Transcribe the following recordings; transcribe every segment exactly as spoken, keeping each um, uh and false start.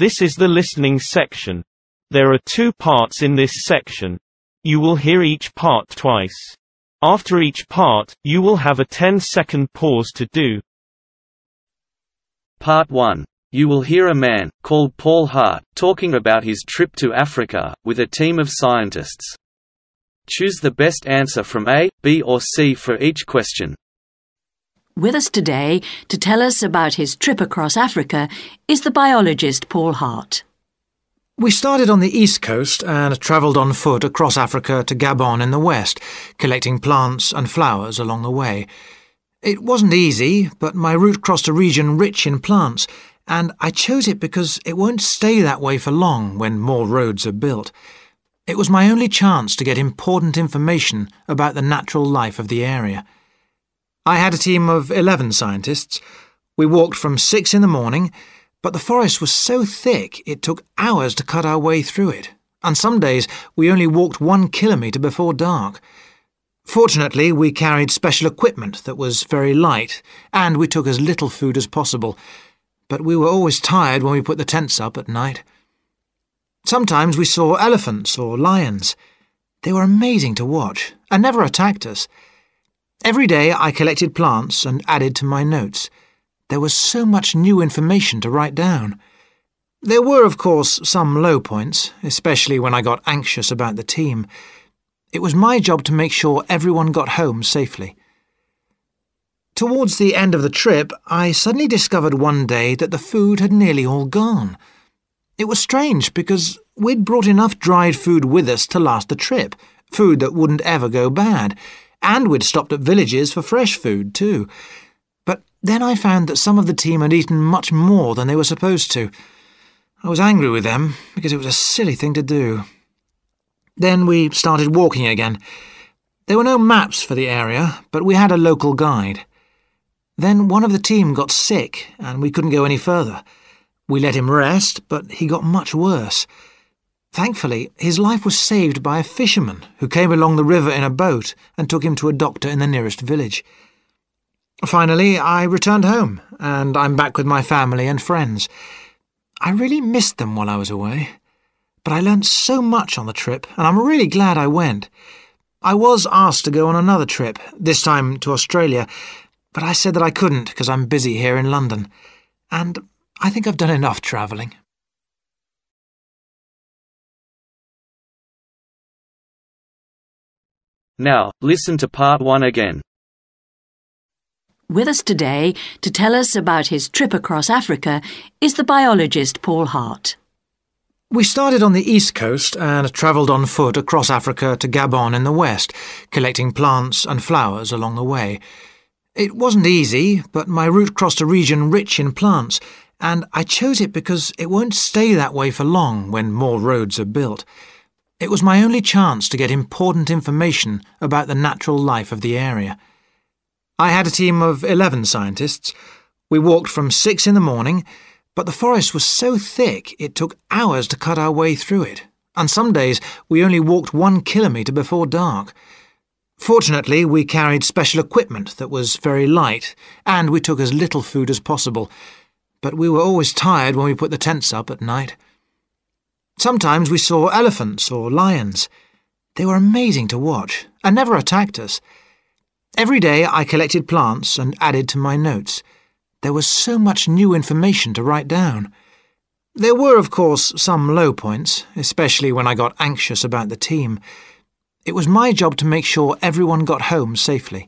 This is the listening section. There are two parts in this section. You will hear each part twice. After each part, you will have a ten second pause to do. Part one. You will hear a man, called Paul Hart, talking about his trip to Africa, with a team of scientists. Choose the best answer from A, B or C for each question. With us today to tell us about his trip across Africa is the biologist Paul Hart. We started on the east coast and travelled on foot across Africa to Gabon in the west, collecting plants and flowers along the way. It wasn't easy, but my route crossed a region rich in plants, and I chose it because it won't stay that way for long when more roads are built. It was my only chance to get important information about the natural life of the area. I had a team of eleven scientists. We walked from six in the morning, but the forest was so thick it took hours to cut our way through it, and some days we only walked one kilometre before dark. Fortunately, we carried special equipment that was very light, and we took as little food as possible, but we were always tired when we put the tents up at night. Sometimes we saw elephants or lions. They were amazing to watch, and never attacked us. Every day I collected plants and added to my notes. There was so much new information to write down. There were, of course, some low points, especially when I got anxious about the team. It was my job to make sure everyone got home safely. Towards the end of the trip, I suddenly discovered one day that the food had nearly all gone. It was strange because we'd brought enough dried food with us to last the trip, food that wouldn't ever go bad, and we'd stopped at villages for fresh food too. But then I found that some of the team had eaten much more than they were supposed to. I was angry with them because it was a silly thing to do. Then we started walking again. There were no maps for the area, but we had a local guide. Then one of the team got sick and we couldn't go any further. We let him rest, but he got much worse. Thankfully, his life was saved by a fisherman who came along the river in a boat and took him to a doctor in the nearest village. Finally, I returned home, and I'm back with my family and friends. I really missed them while I was away, but I learnt so much on the trip, and I'm really glad I went. I was asked to go on another trip, this time to Australia, but I said that I couldn't because I'm busy here in London, and I think I've done enough travelling. Now, listen to part one again. With us today to tell us about his trip across Africa is the biologist Paul Hart. We started on the east coast and travelled on foot across Africa to Gabon in the west, collecting plants and flowers along the way. It wasn't easy, but my route crossed a region rich in plants, and I chose it because it won't stay that way for long when more roads are built. It was my only chance to get important information about the natural life of the area. I had a team of eleven scientists. We walked from six in the morning, but the forest was so thick it took hours to cut our way through it, and some days we only walked one kilometre before dark. Fortunately, we carried special equipment that was very light, and we took as little food as possible, but we were always tired when we put the tents up at night. Sometimes we saw elephants or lions. They were amazing to watch, and never attacked us. Every day I collected plants and added to my notes. There was so much new information to write down. There were, of course, some low points, especially when I got anxious about the team. It was my job to make sure everyone got home safely.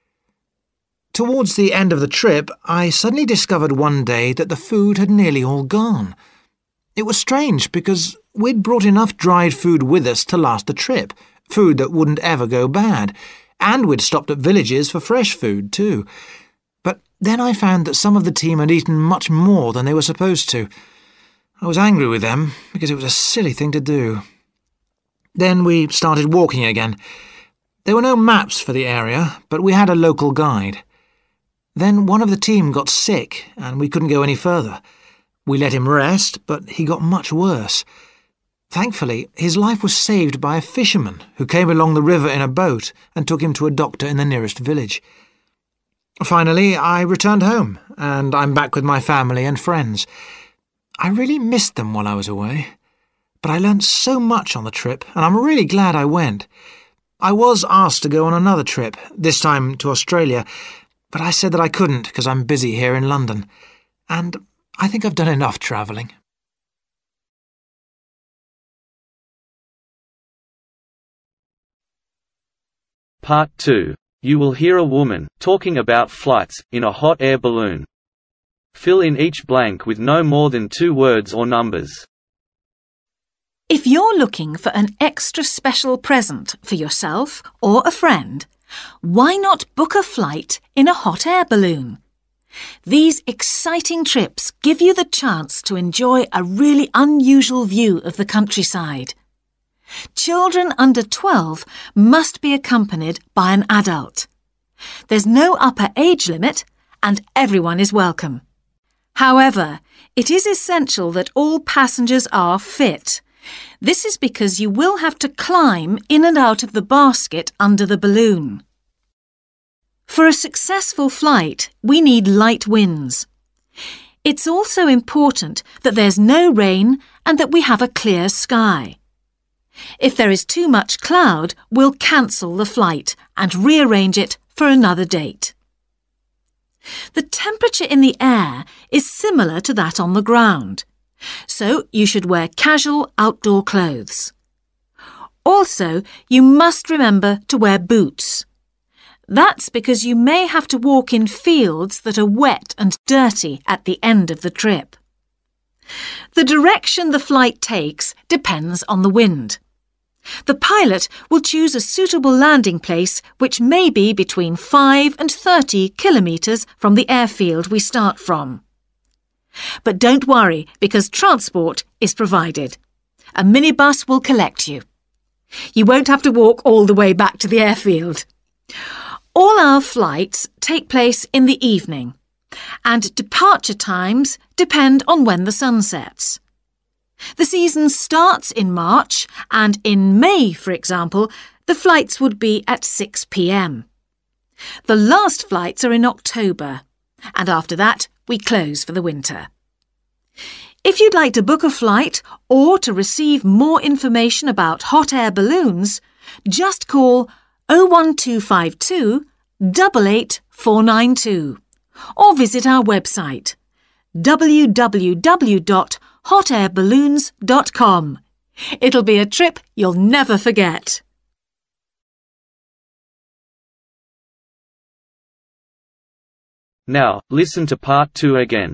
Towards the end of the trip, I suddenly discovered one day that the food had nearly all gone. It was strange because we'd brought enough dried food with us to last the trip, food that wouldn't ever go bad, and we'd stopped at villages for fresh food too. But then I found that some of the team had eaten much more than they were supposed to. I was angry with them because it was a silly thing to do. Then we started walking again. There were no maps for the area, but we had a local guide. Then one of the team got sick and we couldn't go any further. We let him rest, but he got much worse. Thankfully, his life was saved by a fisherman who came along the river in a boat and took him to a doctor in the nearest village. Finally, I returned home, and I'm back with my family and friends. I really missed them while I was away. But I learnt so much on the trip, and I'm really glad I went. I was asked to go on another trip, this time to Australia, but I said that I couldn't because I'm busy here in London. And I think I've done enough travelling. Part two. You will hear a woman talking about flights in a hot air balloon. Fill in each blank with no more than two words or numbers. If you're looking for an extra special present for yourself or a friend, why not book a flight in a hot air balloon? These exciting trips give you the chance to enjoy a really unusual view of the countryside. Children under twelve must be accompanied by an adult. There's no upper age limit, and everyone is welcome. However, it is essential that all passengers are fit. This is because you will have to climb in and out of the basket under the balloon. For a successful flight, we need light winds. It's also important that there's no rain and that we have a clear sky. If there is too much cloud, we'll cancel the flight and rearrange it for another date. The temperature in the air is similar to that on the ground, so you should wear casual outdoor clothes. Also, you must remember to wear boots. That's because you may have to walk in fields that are wet and dirty at the end of the trip. The direction the flight takes depends on the wind. The pilot will choose a suitable landing place which may be between five and thirty kilometres from the airfield we start from. But don't worry, because transport is provided. A minibus will collect you. You won't have to walk all the way back to the airfield. All our flights take place in the evening, and departure times depend on when the sun sets. The season starts in March, and in May, for example, the flights would be at six p m. The last flights are in October, and after that we close for the winter. If you'd like to book a flight or to receive more information about hot air balloons, just call oh one two five two, eight eight four nine two or visit our website w w w dot hot air balloons dot com. It'll be a trip you'll never forget. Now, listen to part two again.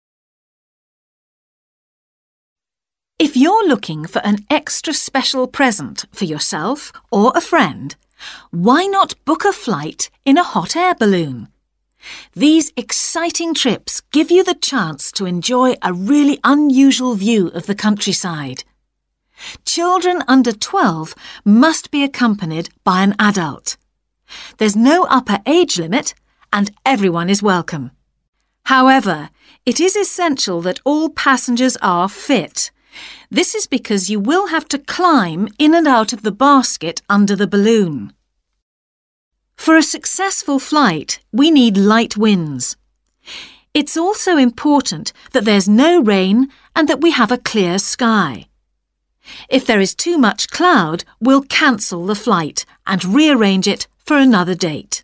If you're looking for an extra special present for yourself or a friend, why not book a flight in a hot air balloon? These exciting trips give you the chance to enjoy a really unusual view of the countryside. Children under twelve must be accompanied by an adult. There's no upper age limit, and everyone is welcome. However, it is essential that all passengers are fit. This is because you will have to climb in and out of the basket under the balloon. For a successful flight, we need light winds. It's also important that there's no rain and that we have a clear sky. If there is too much cloud, we'll cancel the flight and rearrange it for another date.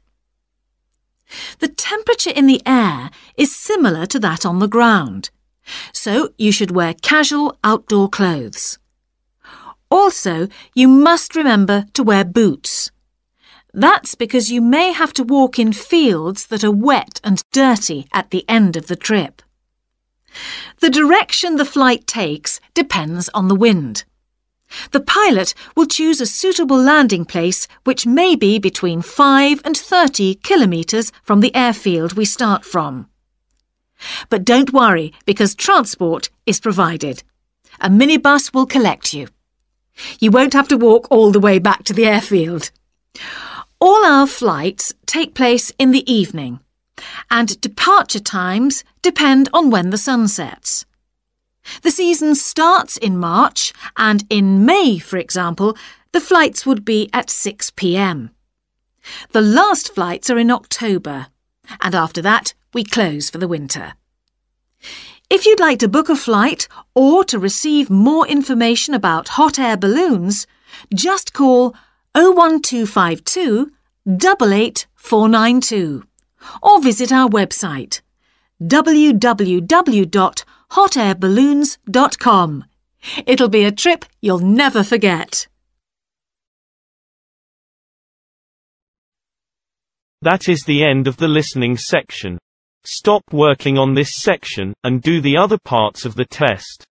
The temperature in the air is similar to that on the ground, so you should wear casual outdoor clothes. Also, you must remember to wear boots. That's because you may have to walk in fields that are wet and dirty at the end of the trip. The direction the flight takes depends on the wind. The pilot will choose a suitable landing place which may be between five and thirty kilometres from the airfield we start from. But don't worry, because transport is provided. A minibus will collect you. You won't have to walk all the way back to the airfield. All our flights take place in the evening, and departure times depend on when the sun sets. The season starts in March, and in May, for example, the flights would be at six p m. The last flights are in October, and after that we close for the winter. If If you'd like to book a flight or to receive more information about hot air balloons, just call oh one two five two, eight eight four nine two or visit our website w w w dot hot air balloons dot com. It'll be a trip you'll never forget. That is the end of the listening section. Stop working on this section, and do the other parts of the test.